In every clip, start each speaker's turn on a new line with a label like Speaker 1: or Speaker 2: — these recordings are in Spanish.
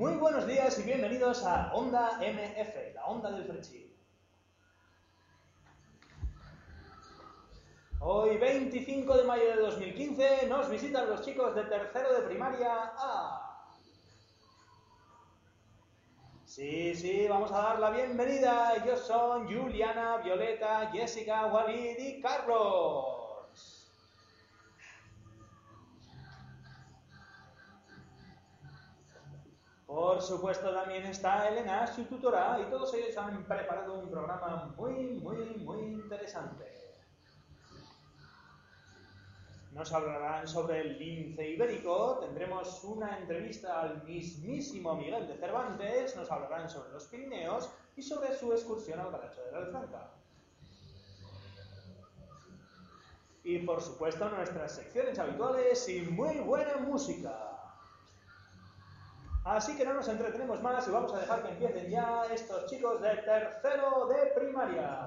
Speaker 1: Muy buenos días y bienvenidos a Onda MF, la onda del Frechín. Hoy, 25 de mayo de 2015, nos visitan los chicos de tercero de primaria A. Sí, vamos a dar la bienvenida. Ellos son Juliana, Violeta, Jessica, Walid y Carlos. Por supuesto también está Elena, su tutora, y todos ellos han preparado un programa muy interesante. Nos hablarán sobre el lince ibérico, tendremos una entrevista al mismísimo Miguel de Cervantes, nos hablarán sobre los Pirineos y sobre su excursión al Garacho de la Alfranca. Y por supuesto nuestras secciones habituales y muy buena música. Así que no nos entretenemos más y vamos a dejar que empiecen ya estos chicos de tercero de primaria.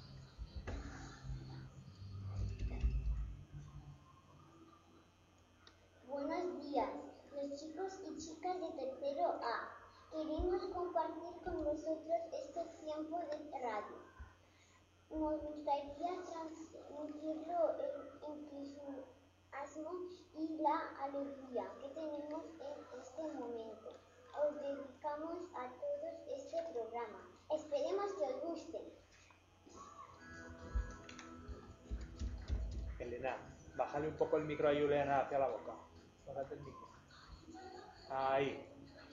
Speaker 2: Buenos días, los chicos y chicas de tercero A. Queremos compartir con vosotros este tiempo de radio. Nos gustaría transmitirlo el entusiasmo y la alegría que tenemos en este momento. Os dedicamos a todos este programa. Esperemos que os guste.
Speaker 1: Elena, bájale un poco el micro a Juliana hacia la boca. Bájate el micro. Ahí.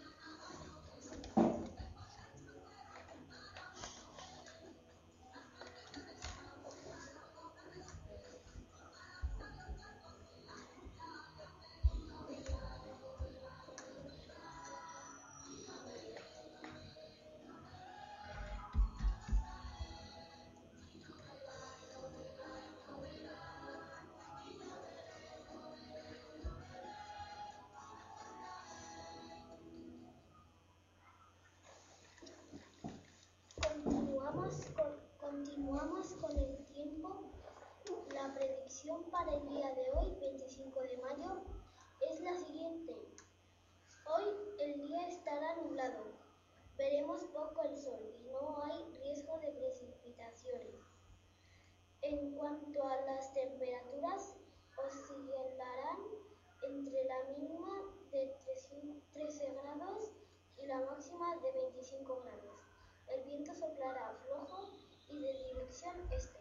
Speaker 3: Continuamos con el tiempo. La predicción para el día de hoy, 25 de mayo, es la siguiente. Hoy el día estará nublado, veremos poco el sol y no hay riesgo de precipitaciones. En cuanto a las temperaturas, oscilarán entre la mínima de 13 grados y la máxima de 25 grados. El viento soplará flojo y de dirección este.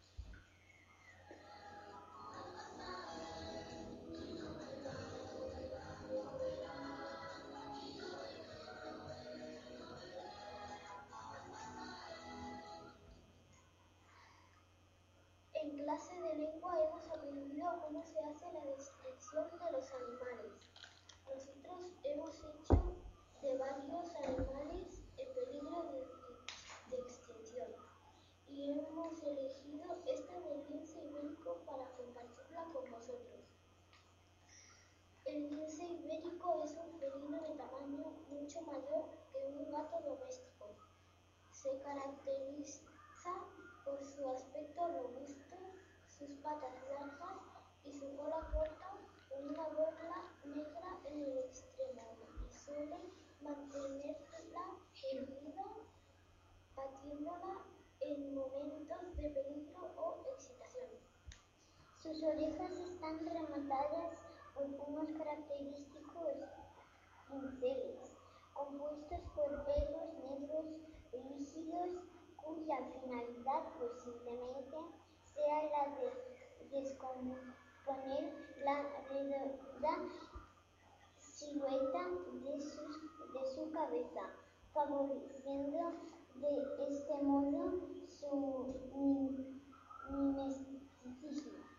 Speaker 3: En clase de lengua hemos aprendido cómo se hace la descripción de los animales. Nosotros hemos hecho de varios animales en peligro de extinción y hemos elegido esta del lince ibérico para compartirla con vosotros. El lince ibérico es un felino de tamaño mucho mayor que un gato doméstico. Se caracteriza por su aspecto robusto, sus patas largas y su cola corta con una borla negra en el extremo y suele mantenerla erguida, batiéndola en momentos de peligro o excitación.
Speaker 2: Sus orejas están rematadas por unos característicos pinceles, compuestos por pelos negros rígidos, cuya finalidad posiblemente sea la de descomponer la redonda silueta de su cabeza, favoreciendo de este modo su mimeticismo.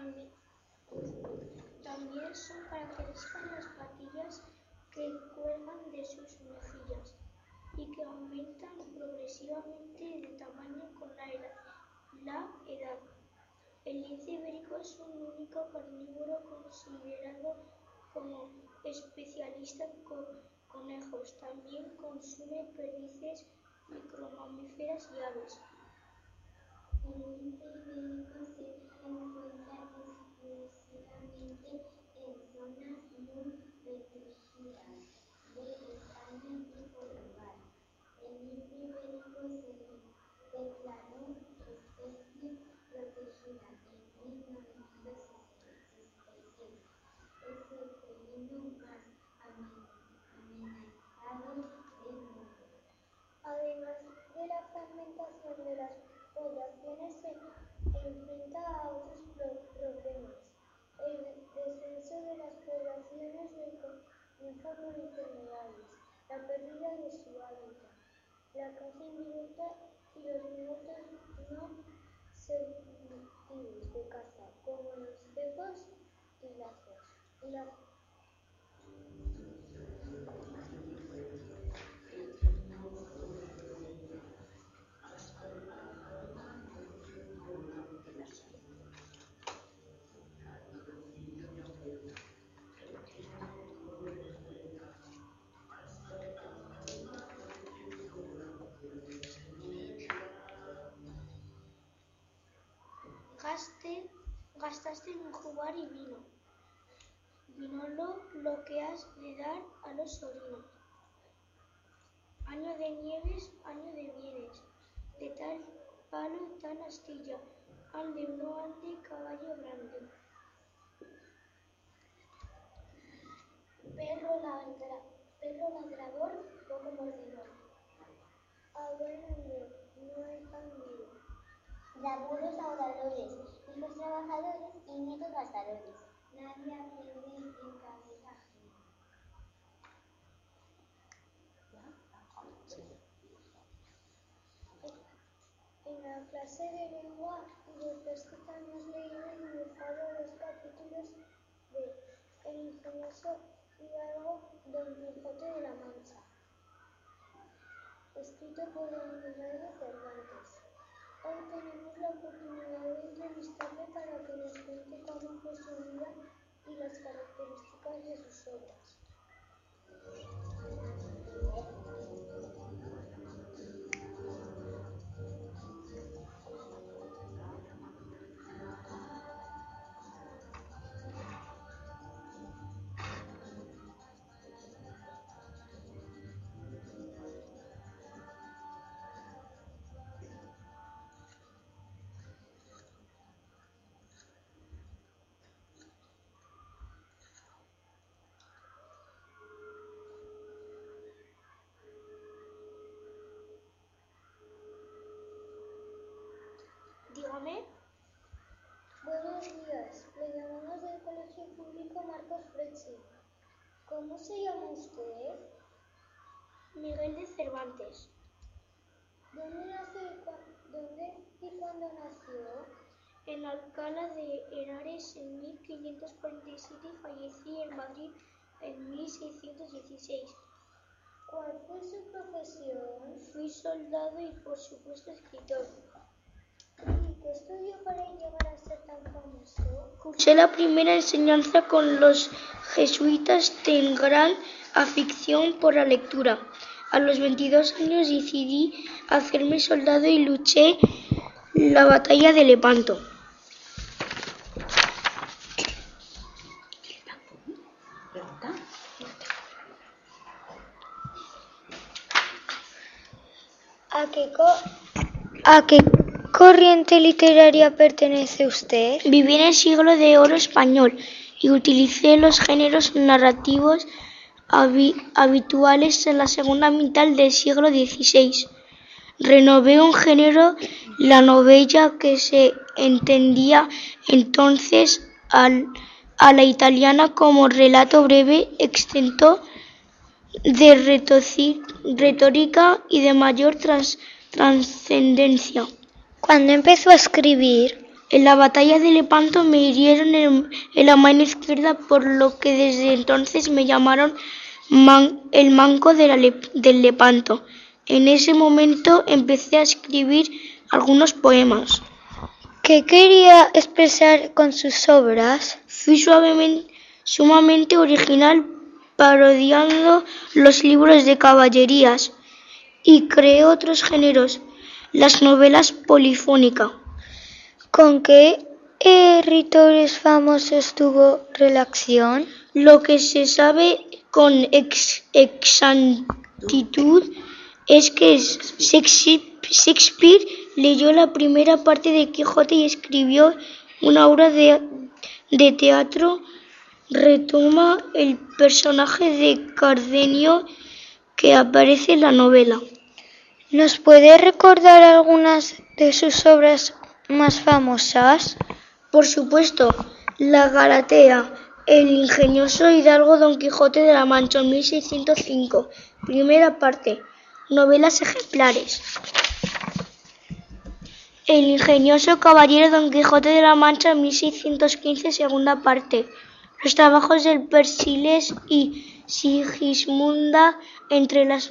Speaker 3: También son características las patillas que cuelgan de sus mejillas y que aumentan progresivamente de tamaño con la edad. El lince ibérico es un único carnívoro considerado como especialista en conejos. También consume perdices, micromamíferos y aves.
Speaker 2: El lince ibérico se encuentra exclusivamente en zonas muy restringidas de España
Speaker 3: fragmentación de las poblaciones se enfrenta a otros problemas. El descenso de las poblaciones comienza por enfermedades, la pérdida de su hábitat, la caza indirecta y los métodos no selectivos de caza, como los cepos y lazos. Gastaste en jugar y vino lo que has de dar a los sobrinos. Año de nieves, año de bienes, de tal palo, tal astilla, ande o no ande caballo grande. Perro ladrador, poco mordedor. Abuelo, no hay pan vivo.
Speaker 2: De abuelos a oradores, hijos trabajadores y nietos gastadores.
Speaker 3: Nadie aprende en cabeza ajena. En la clase de lengua de pesquisa hemos leído y dibujado los capítulos de El ingenioso hidalgo Don Quijote de la Mancha, escrito por don Miguel de Cervantes. Hoy tenemos la oportunidad de entrevistarle para que nos cuente cómo fue su vida y las características de sus obras. Dígame. Buenos días, le llamamos del Colegio Público Marcos Frecci. ¿Cómo se llama usted? Miguel de Cervantes. ¿Dónde y cuándo nació? En Alcalá de Henares en 1547 y fallecí en Madrid en 1616. ¿Cuál fue su profesión? Fui soldado y por supuesto escritor. ¿Y qué estudió para llegar a ser tan famoso? Cursé la primera enseñanza con los jesuitas, de gran afición por la lectura. A los 22 años decidí hacerme soldado y luché la batalla de Lepanto. ¿A qué corriente literaria pertenece usted? Viví en el siglo de oro español y utilicé los géneros narrativos habituales en la segunda mitad del siglo XVI. Renové un género, la novela, que se entendía entonces a la italiana como relato breve, exento de retórica y de mayor trascendencia. ¿Cuándo empezó a escribir? En la batalla de Lepanto me hirieron en la mano izquierda, por lo que desde entonces me llamaron el manco del Lepanto. En ese momento empecé a escribir algunos poemas. ¿Qué quería expresar con sus obras? Fui sumamente original, parodiando los libros de caballerías, y creé otros géneros, las novelas polifónicas. ¿Con qué escritores famosos tuvo relación? Lo que se sabe con exactitud es que Shakespeare leyó la primera parte de Quijote y escribió una obra de teatro. Retoma el personaje de Cardenio que aparece en la novela.
Speaker 4: ¿Nos puede recordar algunas de sus obras más famosas?
Speaker 5: Por supuesto, La Galatea, El ingenioso hidalgo Don Quijote de la Mancha, 1605, primera parte, novelas ejemplares. El ingenioso caballero Don Quijote de la Mancha, 1615, segunda parte, Los trabajos del Persiles y Sigismunda, entre las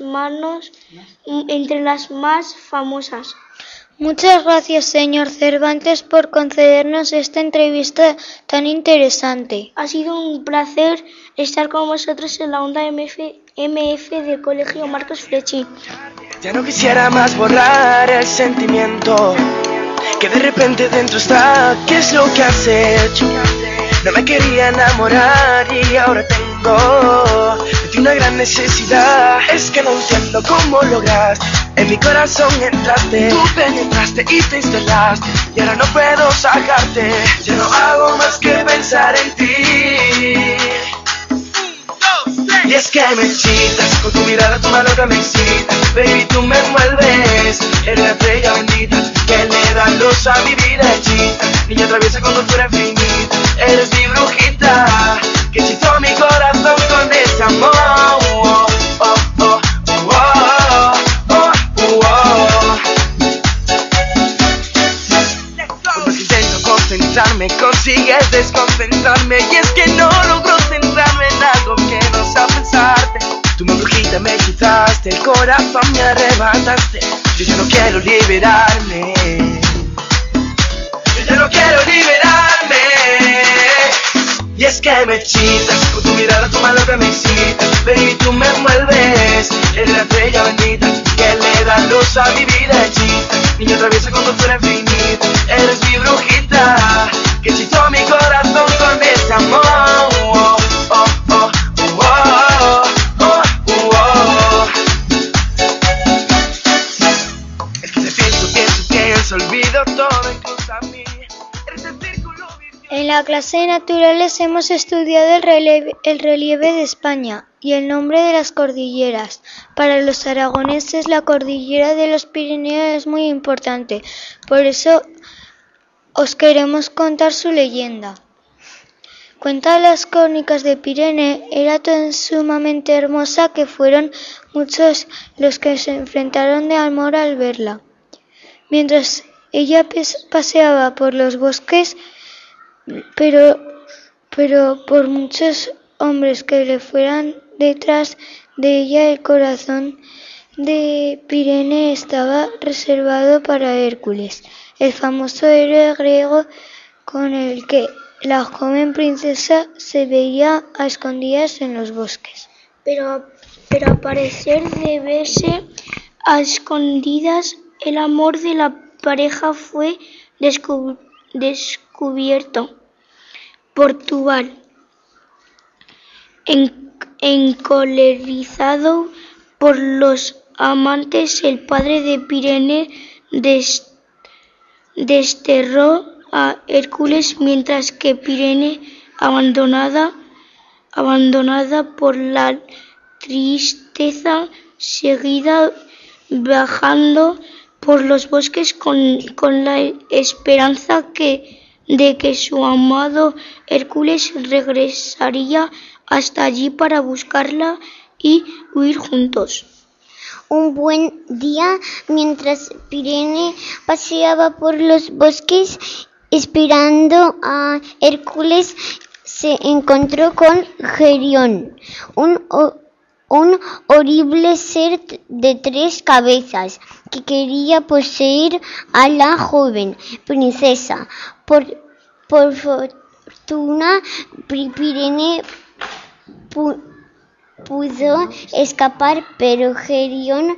Speaker 5: más famosas.
Speaker 4: Muchas gracias, señor Cervantes, por concedernos esta entrevista tan interesante.
Speaker 5: Ha sido un placer estar con vosotros en la onda MF del Colegio Marcos Flechy.
Speaker 6: Ya no quisiera más borrar el sentimiento que de repente dentro está. ¿Qué es lo que has hecho? No me quería enamorar y ahora tengo de ti una gran necesidad. Es que no entiendo cómo lograste en mi corazón entraste. Tú penetraste y te instalaste y ahora no puedo sacarte. Ya no hago más que pensar en ti. Y es que me excitas, con tu mirada tu mano que me excita. Baby, tú me envuelves, eres la estrella bendita que le da luz a mi vida hechita. Niña traviesa con dulzura infinita, eres mi brujita que hechizó mi corazón con ese amor. Oh, oh, oh, oh, oh, oh, oh. Por más que intento concentrarme, consigues desconcentrarme. Y es que no logro centrarme en algo que no sé pensarte. Tú me brujita, me quitaste el corazón, me arrebataste. Yo ya no quiero liberarme. Yo ya no quiero liberarme. Y es que me excitas, con tu mirada, tu mano que me excita. Baby, tú me envuelves, eres la estrella bendita que le da luz a mi vida hechita. Niña traviesa con dulzura infinita, eres mi brujita que hechizó mi corazón con ese amor. Oh, oh, oh, oh, oh, oh, oh. Es que te pienso, olvido todo incluso a mí. Eres el círculo vicioso.
Speaker 4: En la clase de naturales hemos estudiado el relieve de España y el nombre de las cordilleras. Para los aragoneses la cordillera de los Pirineos es muy importante, por eso os queremos contar su leyenda. Cuentan las crónicas de Pirene, era tan sumamente hermosa que fueron muchos los que se enfrentaron de amor al verla. Mientras ella paseaba por los bosques, pero por muchos hombres que le fueran detrás de ella, el corazón de Pirene estaba reservado para Hércules, el famoso héroe griego con el que la joven princesa se veía a escondidas en los bosques.
Speaker 5: Pero al parecer de verse a escondidas, el amor de la pareja fue descubierto por Tubal. Encolerizado por los amantes, el padre de Pirene desterró a Hércules, mientras que Pirene, abandonada por la tristeza, seguía bajando por los bosques con la esperanza de que su amado Hércules regresaría hasta allí para buscarla y huir juntos.
Speaker 2: Un buen día, mientras Pirene paseaba por los bosques esperando a Hércules, se encontró con Gerión, un horrible ser de 3 cabezas que quería poseer a la joven princesa. Por fortuna, Pirene pudo escapar, pero Gerión,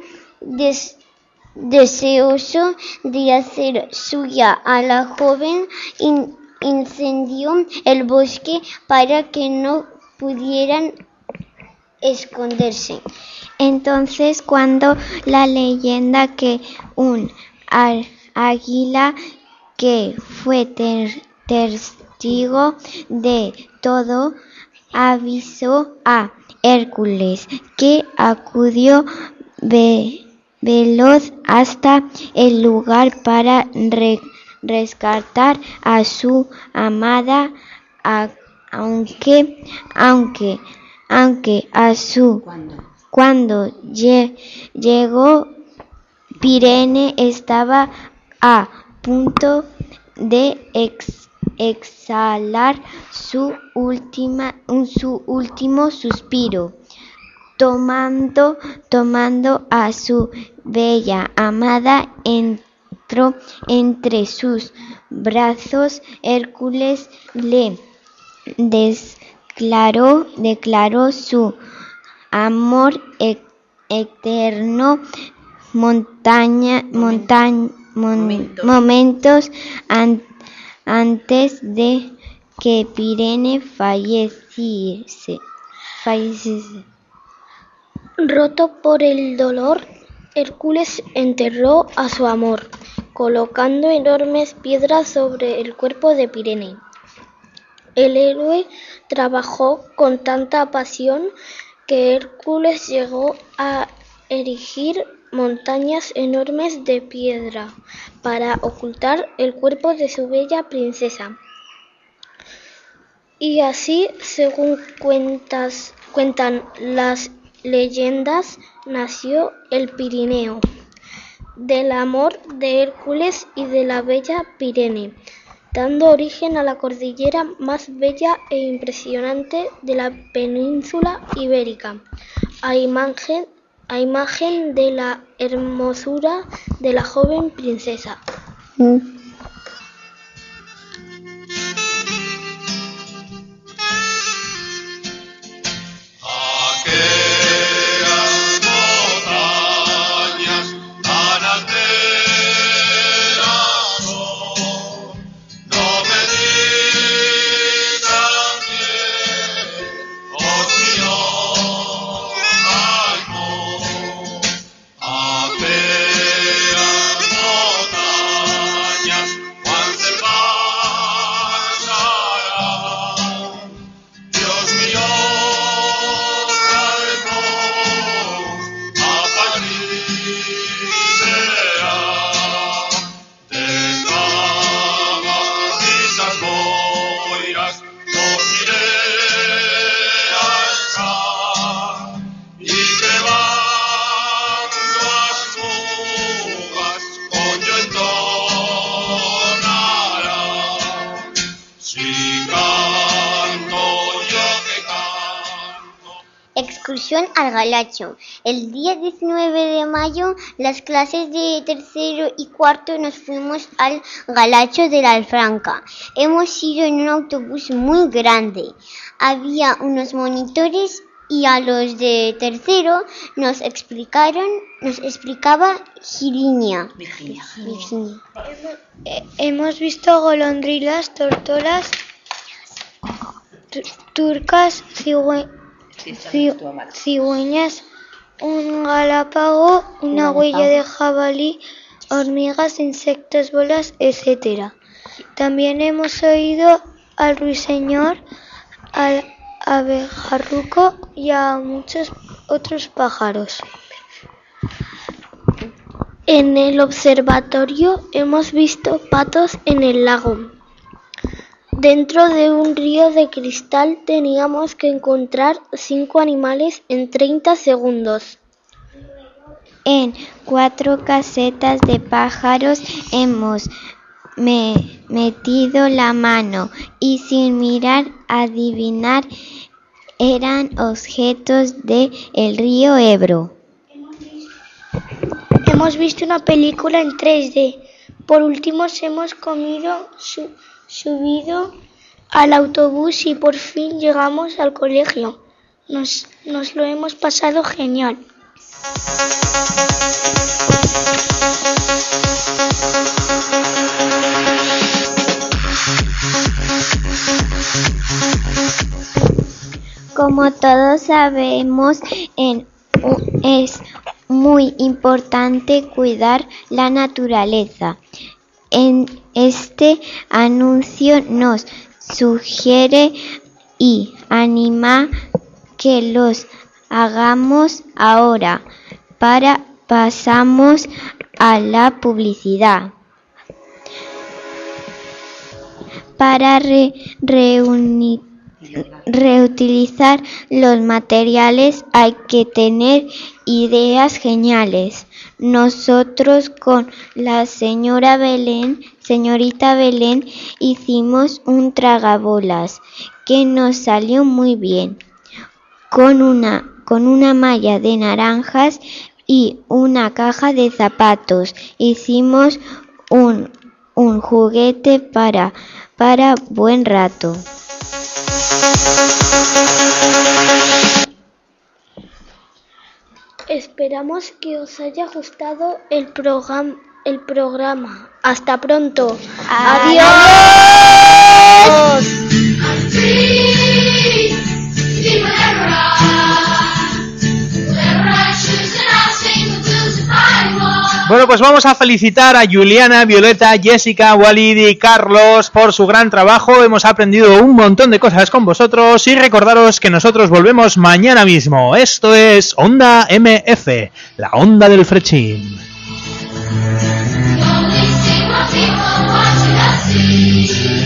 Speaker 2: deseoso de hacer suya a la joven, incendió el bosque para que no pudieran esconderse. Entonces, cuando la leyenda que un águila que fue testigo de todo avisó a Hércules, que acudió
Speaker 4: veloz hasta el lugar para rescatar a su amada, aunque cuando llegó, Pirene estaba a punto de exhalar su último suspiro. Tomando a su bella amada entre sus brazos, Hércules le declaró su amor eterno momentos antes de que Pirene falleciese.
Speaker 5: Roto por el dolor, Hércules enterró a su amor, colocando enormes piedras sobre el cuerpo de Pirene. El héroe trabajó con tanta pasión que Hércules llegó a erigir montañas enormes de piedra para ocultar el cuerpo de su bella princesa. Y así, según cuentan las leyendas, nació el Pirineo, del amor de Hércules y de la bella Pirene, dando origen a la cordillera más bella e impresionante de la península ibérica, a imagen de la hermosura de la joven princesa.
Speaker 2: Excursión al Galacho. El día 19 de mayo, las clases de tercero y cuarto nos fuimos al Galacho de la Alfranca. Hemos ido en un autobús muy grande. Había unos monitores y a los de tercero nos explicaba Virginia.
Speaker 4: Hemos visto golondrinas, tortolas, turcas, cigüeñas, un galápago, una huella de jabalí, hormigas, insectos, bolas, etc. También hemos oído al ruiseñor, al abejarruco y a muchos otros pájaros.
Speaker 5: En el observatorio hemos visto patos en el lago. Dentro de un río de cristal teníamos que encontrar 5 animales en 30 segundos.
Speaker 4: En 4 casetas de pájaros hemos metido la mano y sin mirar, adivinar, eran objetos del río Ebro.
Speaker 5: Hemos visto una película en 3D. Por último, hemos subido al autobús y por fin llegamos al colegio. Nos lo hemos pasado genial.
Speaker 4: Como todos sabemos, es muy importante cuidar la naturaleza. En este anuncio nos sugiere y anima que los hagamos ahora para pasamos a la publicidad. Para reutilizar los materiales hay que tener ideas geniales. Nosotros con la señorita Belén, hicimos un tragabolas que nos salió muy bien. Con una malla de naranjas y una caja de zapatos hicimos un juguete para buen rato.
Speaker 5: Esperamos que os haya gustado el programa. Hasta pronto. ¡Adiós!
Speaker 1: Bueno, pues vamos a felicitar a Juliana, Violeta, Jessica, Walid y Carlos por su gran trabajo. Hemos aprendido un montón de cosas con vosotros y recordaros que nosotros volvemos mañana mismo. Esto es Onda MF, la onda del Frechín.
Speaker 7: The only thing my people want you to see.